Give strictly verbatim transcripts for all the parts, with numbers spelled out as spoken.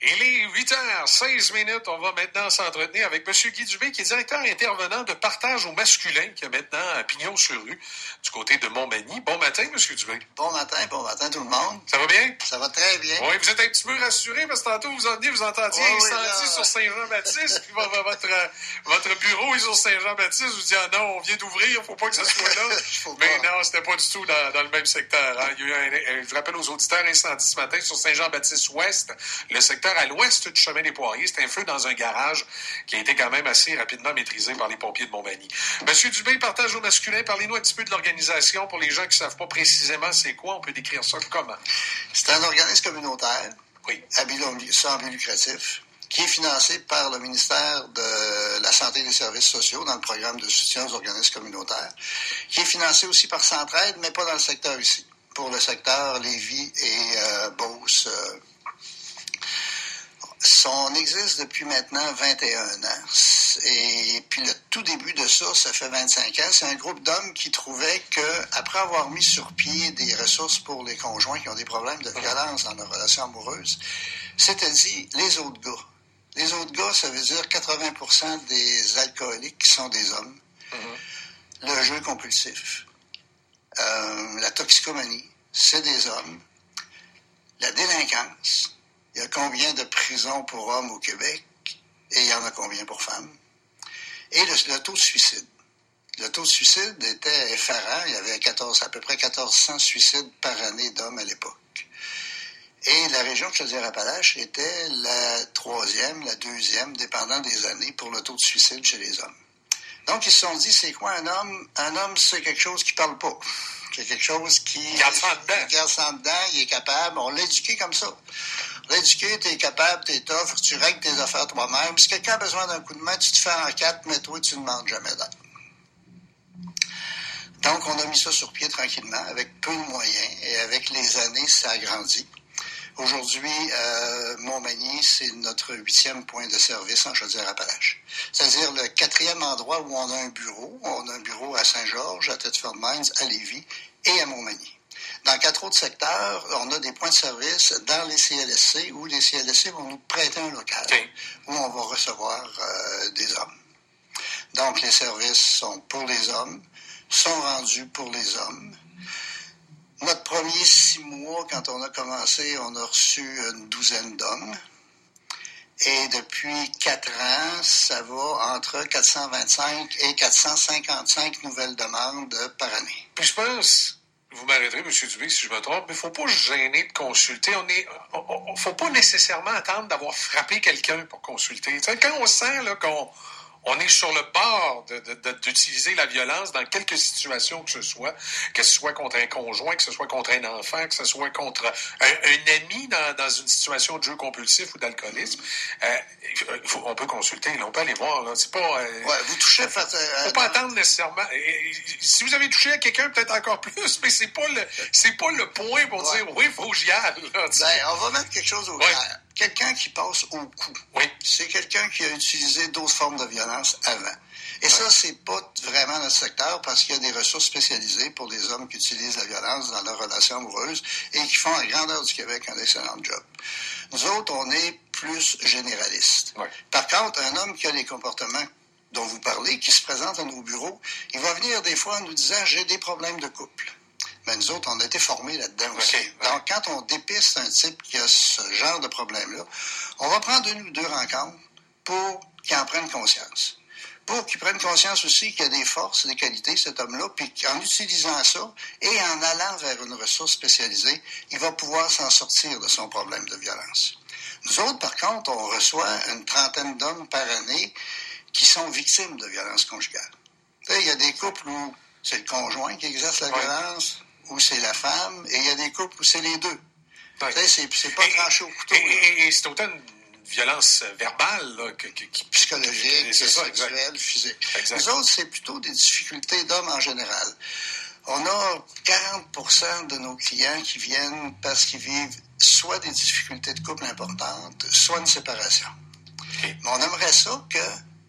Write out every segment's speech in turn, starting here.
Il est huit heures seize minutes. On va maintenant s'entretenir avec M. Guy Dubé, qui est directeur intervenant de partage au masculin, qui a maintenant un pignon sur rue du côté de Montmagny. Bon matin, M. Dubé. Bon matin, bon matin tout le monde. Ça va bien? Ça va très bien. Oui, vous êtes un petit peu rassuré parce que tantôt vous en venez, vous entendiez oh, incendie oui, sur Saint-Jean-Baptiste, puis votre, votre bureau est sur Saint-Jean-Baptiste. Vous dites, ah non, on vient d'ouvrir, il ne faut pas que ça soit là. Mais pas. Non, c'était pas du tout dans, dans le même secteur. Hein. Il y a eu un, un, je rappelle aux auditeurs, incendie ce matin sur Saint-Jean-Baptiste-Ouest, le secteur à l'ouest du chemin des Poiriers. C'est un feu dans un garage qui a été quand même assez rapidement maîtrisé par les pompiers de Montmagny. Monsieur Dubé, partage au masculin, parlez-nous un petit peu de l'organisation pour les gens qui ne savent pas précisément c'est quoi. On peut décrire ça comment? C'est un organisme communautaire, oui. à but sans but lucratif, qui est financé par le ministère de la Santé et des Services sociaux dans le programme de soutien aux organismes communautaires, qui est financé aussi par Centraide, mais pas dans le secteur ici, pour le secteur Lévis et euh, Beauce. Euh, On existe depuis maintenant vingt et un ans. Et puis le tout début de ça, ça fait vingt-cinq ans. C'est un groupe d'hommes qui trouvaient qu'après avoir mis sur pied des ressources pour les conjoints qui ont des problèmes de violence dans leur relation amoureuse, c'était dit les autres gars. Les autres gars, ça veut dire quatre-vingts pour cent des alcooliques qui sont des hommes. Mm-hmm. Le jeu compulsif, euh, la toxicomanie, c'est des hommes. La délinquance, il y a combien de prisons pour hommes au Québec et il y en a combien pour femmes? Et le, le taux de suicide. Le taux de suicide était effarant. Il y avait quatorze, à peu près quatorze cents suicides par année d'hommes à l'époque. Et la région de Chaudière-Appalaches était la troisième, la deuxième, dépendant des années, pour le taux de suicide chez les hommes. Donc, ils se sont dit, c'est quoi un homme? Un homme, c'est quelque chose qui parle pas. C'est quelque chose qui... Garde ça dedans. Il garde ça dedans, il est capable. On l'a éduqué comme ça. On l'a éduqué, t'es capable, t'es tough, tu règles tes affaires toi-même. Si quelqu'un a besoin d'un coup de main, tu te fais en quatre, mais toi, tu ne demandes jamais d'aide. Donc, on a mis ça sur pied tranquillement, avec peu de moyens, et avec les années, ça a grandi. Aujourd'hui, euh, Montmagny, c'est notre huitième point de service en Chaudière-Appalaches. C'est-à-dire le quatrième endroit où on a un bureau. On a un bureau à Saint-Georges, à Thetford Mines, à Lévis et à Montmagny. Dans quatre autres secteurs, on a des points de service dans les C L S C où les C L S C vont nous prêter un local okay. où on va recevoir euh, des hommes. Donc, les services sont pour les hommes, sont rendus pour les hommes. Notre premier six mois, quand on a commencé, on a reçu une douzaine d'hommes. Et depuis quatre ans, ça va entre quatre cent vingt-cinq et quatre cent cinquante-cinq nouvelles demandes par année. Puis je pense, vous m'arrêterez, M. Dubé, si je me trompe, mais il ne faut pas se gêner de consulter. On est, on, on, faut pas nécessairement attendre d'avoir frappé quelqu'un pour consulter. T'sais, quand on sent là, qu'on on est sur le bord de, de, de, d'utiliser la violence dans quelques situations que ce soit, que ce soit contre un conjoint, que ce soit contre un enfant, que ce soit contre un, un ami dans, dans une situation de jeu compulsif ou d'alcoolisme, euh, il faut, on peut consulter, là, on peut aller voir. Là, c'est pas. Euh, ouais, vous touchez. Faut, euh, faut pas attendre nécessairement. Et, si vous avez touché à quelqu'un, peut-être encore plus, mais c'est pas le, c'est pas le point pour ouais. dire oui, il faut que j'y aille. Là, ben, on va mettre quelque chose au clair. Ouais. Quelqu'un qui passe au coup, oui. c'est quelqu'un qui a utilisé d'autres formes de violence avant. Et ouais. ça, c'est pas vraiment notre secteur parce qu'il y a des ressources spécialisées pour les hommes qui utilisent la violence dans leur relation amoureuse et qui font à grandeur du Québec un excellent job. Nous autres, on est plus généralistes. Ouais. Par contre, un homme qui a les comportements dont vous parlez, qui se présente à nos bureaux, il va venir des fois en nous disant « j'ai des problèmes de couple ». Mais nous autres, on a été formés là-dedans aussi. Okay, ouais. Donc, quand on dépiste un type qui a ce genre de problème-là, on va prendre une ou deux rencontres pour qu'il en prenne conscience. Pour qu'il prenne conscience aussi qu'il y a des forces, des qualités, cet homme-là, puis qu'en utilisant ça et en allant vers une ressource spécialisée, il va pouvoir s'en sortir de son problème de violence. Nous autres, par contre, on reçoit une trentaine d'hommes par année qui sont victimes de violences conjugales. Il y a des couples où c'est le conjoint qui exerce la ouais. violence, où c'est la femme, et il y a des couples où c'est les deux. Ouais. C'est, c'est pas et, tranché au couteau. Et, et, et c'est autant une violence verbale là, que, que, qui... psychologique, c'est ça, sexuelle, exact. physique. Exact. Nous autres, c'est plutôt des difficultés d'hommes en général. On a quarante pour cent de nos clients qui viennent parce qu'ils vivent soit des difficultés de couple importantes, soit une séparation. Okay. Mais on aimerait ça que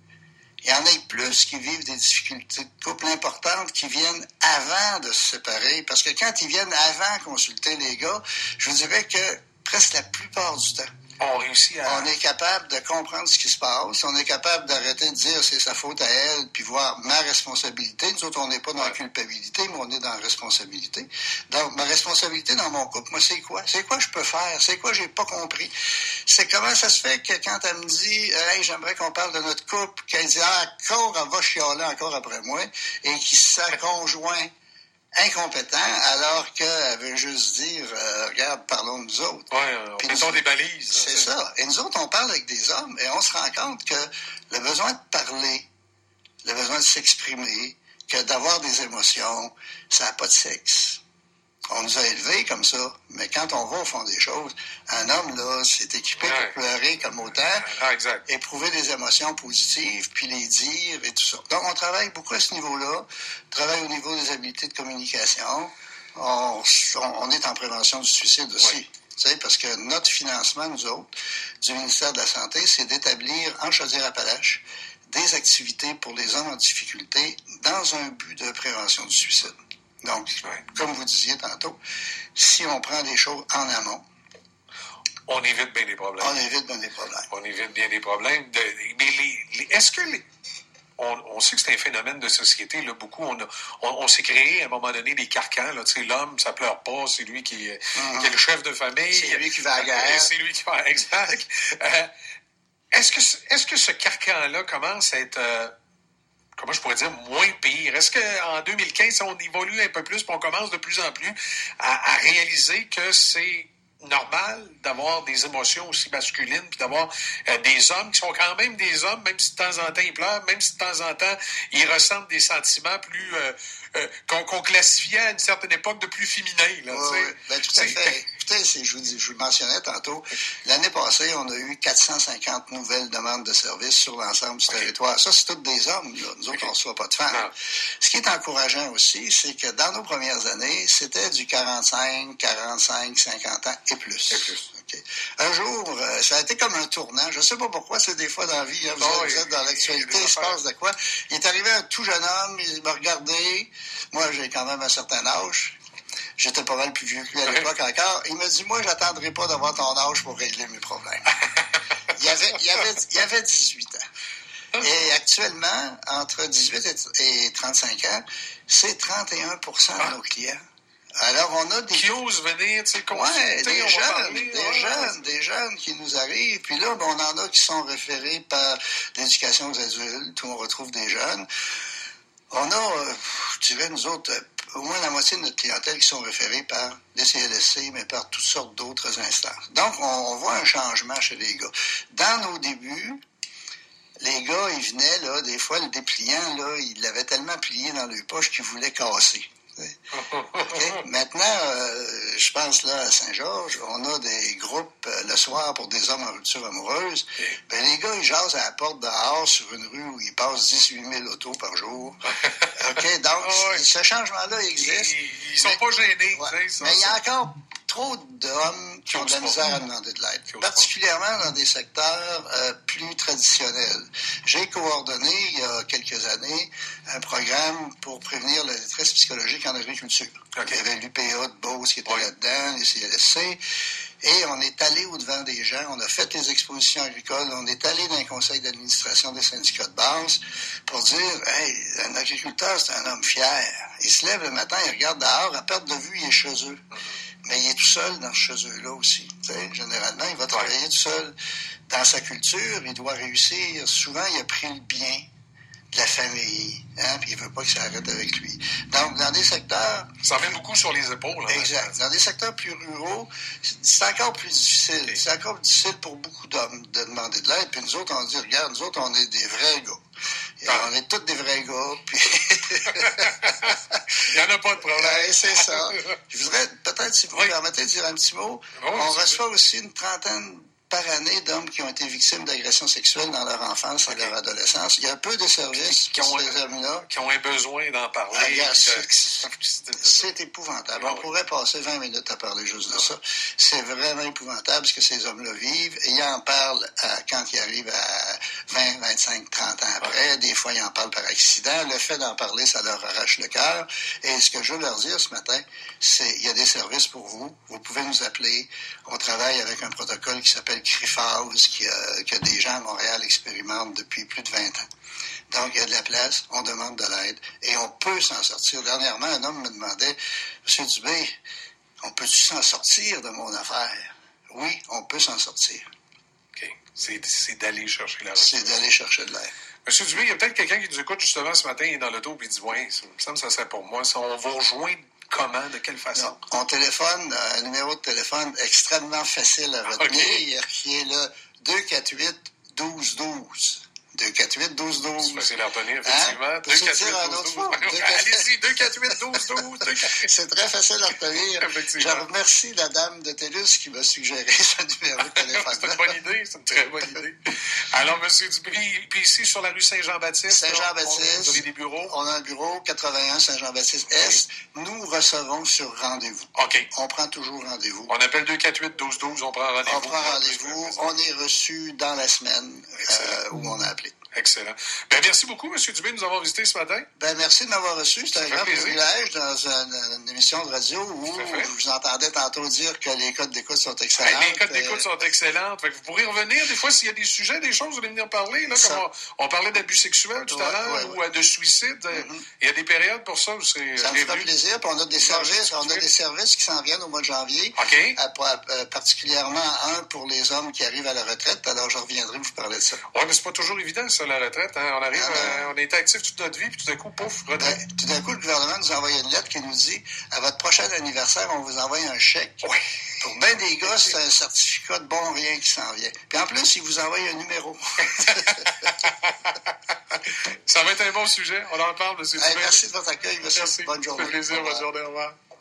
il y en a plus qui vivent des difficultés de couple importantes qui viennent avant de se séparer. Parce que quand ils viennent avant consulter les gars, je vous dirais que presque la plupart du temps, on réussit à... On est capable de comprendre ce qui se passe. On est capable d'arrêter de dire c'est sa faute à elle, puis voir ma responsabilité. Nous autres, on n'est pas dans ouais. la culpabilité, mais on est dans la responsabilité. Donc, ma responsabilité dans mon couple, moi, c'est quoi? C'est quoi je peux faire? C'est quoi j'ai pas compris? C'est comment ça se fait que quand elle me dit « Hey, j'aimerais qu'on parle de notre couple », qu'elle dit « Ah, encore, elle va chialer encore après moi », et qui se sent conjoint incompétent, alors qu'elle veut juste dire euh, regarde, parlons de nous autres. Oui, on mettons des balises. C'est ça. ça. Et nous autres, on parle avec des hommes et on se rend compte que le besoin de parler, le besoin de s'exprimer, que d'avoir des émotions, ça n'a pas de sexe. On nous a élevés comme ça, mais quand on va au fond des choses, un homme, là, c'est équipé ouais. pour pleurer comme autant, ah, exact. éprouver des émotions positives, puis les dire et tout ça. Donc, on travaille beaucoup à ce niveau-là, on travaille au niveau des habiletés de communication, on, on est en prévention du suicide aussi. Ouais. Tu sais, parce que notre financement, nous autres, du ministère de la Santé, c'est d'établir en Chaudière-Appalaches des activités pour les hommes en difficulté dans un but de prévention du suicide. Donc, ouais. comme vous disiez tantôt, si on prend des choses en amont, on évite bien des problèmes. On évite bien des problèmes. On évite bien des problèmes. De, mais les, les, est-ce que les, on, on sait que c'est un phénomène de société, là, beaucoup, on, a, on, on s'est créé à un moment donné des carcans, là, tu sais, l'homme, ça pleure pas, c'est lui qui, mm-hmm. qui est le chef de famille. C'est lui qui va à la guerre. C'est lui qui va, exact. euh, est-ce que, est-ce que ce carcan-là commence à être... Euh, comment je pourrais dire, moins pire? Est-ce qu'en deux mille quinze, on évolue un peu plus et on commence de plus en plus à, à réaliser que c'est normal d'avoir des émotions aussi masculines puis d'avoir euh, des hommes qui sont quand même des hommes, même si de temps en temps ils pleurent, même si de temps en temps ils ressentent des sentiments plus... Euh, euh, qu'on, qu'on classifiait à une certaine époque de plus féminins. Là, oui, oui. Ben, tout à fait. Écoutez, c'est, je, vous dis, je vous le mentionnais tantôt, l'année passée, on a eu quatre cent cinquante nouvelles demandes de services sur l'ensemble du okay. territoire. Ça, c'est tous des hommes. Là. Nous autres, okay. on ne reçoit pas de femmes. Non. Ce qui est encourageant aussi, c'est que dans nos premières années, c'était du quarante-cinq, quarante-cinq, cinquante ans et plus. Et plus. Okay. Un jour, euh, ça a été comme un tournant. Je ne sais pas pourquoi, c'est des fois dans la vie, hein, vous, oh, êtes, vous êtes dans l'actualité, il, il se passe de quoi. Il est arrivé un tout jeune homme, il m'a regardé. Moi, j'ai quand même un certain âge. J'étais pas mal plus vieux que lui à l'époque encore. Il m'a dit, moi, j'attendrai pas d'avoir ton âge pour régler mes problèmes. il, avait, il, avait, il avait dix-huit ans. Et actuellement, entre dix-huit et trente-cinq ans, c'est trente et un pour cent de nos clients. Alors, on a des... Qui osent venir, tu sais, consulter, ouais, des jeunes, parler, des ouais, jeunes, ouais. des jeunes qui nous arrivent. Puis là, ben, on en a qui sont référés par l'éducation aux adultes, où on retrouve des jeunes. On a, euh, je dirais, nous autres, euh, au moins la moitié de notre clientèle qui sont référés par des C L S C, mais par toutes sortes d'autres instances. Donc, on, on voit un changement chez les gars. Dans nos débuts, les gars, ils venaient, là, des fois, le dépliant, là, ils l'avaient tellement plié dans leur poche qu'ils voulaient casser. Okay? Maintenant, euh, je pense là à Saint-Georges, on a des groupes euh, le soir pour des hommes en rupture amoureuse. Okay. Ben, les gars, ils jasent à la porte dehors sur une rue où ils passent dix-huit mille autos par jour. OK? Donc, oh, oui. ce changement-là existe. Ils, ils sont mais, pas gênés. Ouais, ça, mais il y a encore trop d'hommes qui ont de la misère à demander de l'aide, particulièrement dans des secteurs euh, plus traditionnels. J'ai coordonné, il y a quelques années, un programme pour prévenir la détresse psychologique en agriculture. Okay. Il y avait l'U P A de Beauce qui était oui. là-dedans, les C L S C, et on est allé au-devant des gens, on a fait les expositions agricoles, on est allé dans un conseil d'administration des syndicats de base pour dire, hey, un agriculteur, c'est un homme fier. Il se lève le matin, il regarde dehors, à perte de vue, il est chez eux. Mm-hmm. Mais il est tout seul dans ce chez eux-là aussi. T'sais, généralement, il va travailler ouais. tout seul dans sa culture, il doit réussir. Souvent, il a pris le bien de la famille, hein, puis il ne veut pas que ça arrête avec lui. Donc, dans des secteurs... Ça met beaucoup sur les épaules. Hein, exact. Dans des secteurs plus ruraux, c'est encore plus difficile. Okay. C'est encore difficile pour beaucoup d'hommes de demander de l'aide. Puis nous autres, on dit, regarde, nous autres, on est des vrais gars. Et ah. On est tous des vrais gars, puis... Il n'y en a pas de problème. Ouais, c'est ça. Je voudrais, peut-être, si vous oui. me permettez de dire un petit mot, oh, on reçoit vrai. aussi une trentaine par année d'hommes qui ont été victimes d'agressions sexuelles dans leur enfance et okay. leur adolescence. Il y a peu de services qui, qui pour ont, ces hommes-là. Qui ont un besoin d'en parler. Ah, regarde, c'est, c'est épouvantable. On pourrait passer vingt minutes à parler juste de ça. C'est vraiment épouvantable ce que ces hommes-là vivent. Et ils en parlent à, quand ils arrivent à vingt, vingt-cinq, trente ans après. Ouais. Des fois, ils en parlent par accident. Le fait d'en parler, ça leur arrache le cœur. Et ce que je veux leur dire ce matin, c'est il y a des services pour vous. Vous pouvez nous appeler. On travaille avec un protocole qui s'appelle Criphase que, que des gens à Montréal expérimentent depuis plus de vingt ans. Donc, il y a de la place, on demande de l'aide et on peut s'en sortir. Dernièrement, un homme me demandait, Monsieur Dubé, on peut-tu s'en sortir de mon affaire? Oui, on peut s'en sortir. OK. C'est, c'est d'aller chercher la C'est ressource. d'aller chercher de l'aide. Monsieur Dubé, il y a peut-être quelqu'un qui nous écoute justement ce matin, il est dans l'auto et il dit, ouais, ça me semble que ça serait pour moi. Ça, on va rejoindre comment, de quelle façon? Non, on téléphone, un numéro de téléphone extrêmement facile à retenir, okay. Qui est le deux quatre huit douze douze. deux quatre huit douze douze. C'est facile à retenir, effectivement. Hein? deux quatre huit douze douze. Allez-y, deux quatre huit douze douze. C'est très facile à retenir. Je remercie la dame de TELUS qui m'a suggéré ce numéro de téléphone. C'est une bonne idée, c'est une très bonne idée. Alors, M. Dubry, puis ici, sur la rue Saint-Jean-Baptiste, Saint-Jean-Baptiste, vous avez des bureaux? On a un bureau, quatre-vingt-un Saint-Jean-Baptiste-Est. Okay. Nous recevons sur rendez-vous. OK. On prend toujours rendez-vous. On appelle deux quatre huit douze douze, on prend rendez-vous. On prend rendez-vous. On est reçu dans la semaine euh, où on a appelé. Excellent. Ben, merci beaucoup, M. Dubé, de nous avoir visité ce matin. Ben, merci de m'avoir reçu. C'est un grand privilège dans une, une émission de radio où je vous entendais tantôt dire que les codes d'écoute sont excellents. Ben, les codes d'écoute euh... sont excellentes. Fait que vous pourrez revenir des fois s'il y a des sujets, des choses, vous allez venir parler. Là, comme on, on parlait d'abus sexuels tout ouais, à l'heure ouais, ouais. ou de suicide. Mm-hmm. Il y a des périodes pour ça. Vous serez ça me fera plaisir. Puis on a des services, on a des services qui s'en viennent au mois de janvier. OK. À, à, à, particulièrement un pour les hommes qui arrivent à la retraite. Alors, je reviendrai vous parler de ça. Oui, mais c'est pas toujours évident, ça, la retraite. Hein? On arrive, euh, on a été actifs toute notre vie, puis tout d'un coup, pouf, retraite. Ben, tout d'un coup, le gouvernement nous a envoyé une lettre qui nous dit à votre prochain anniversaire, on vous envoie un chèque. Oui. Pour bien des gars, c'est un certificat de bon rien qui s'en vient. Puis en plus, ils vous envoient un numéro. Ça va être un bon sujet. On en parle, M. Dubé. Hey, merci de votre accueil, monsieur. Merci. Bonne journée. Ça fait plaisir. Bonne journée. Au revoir.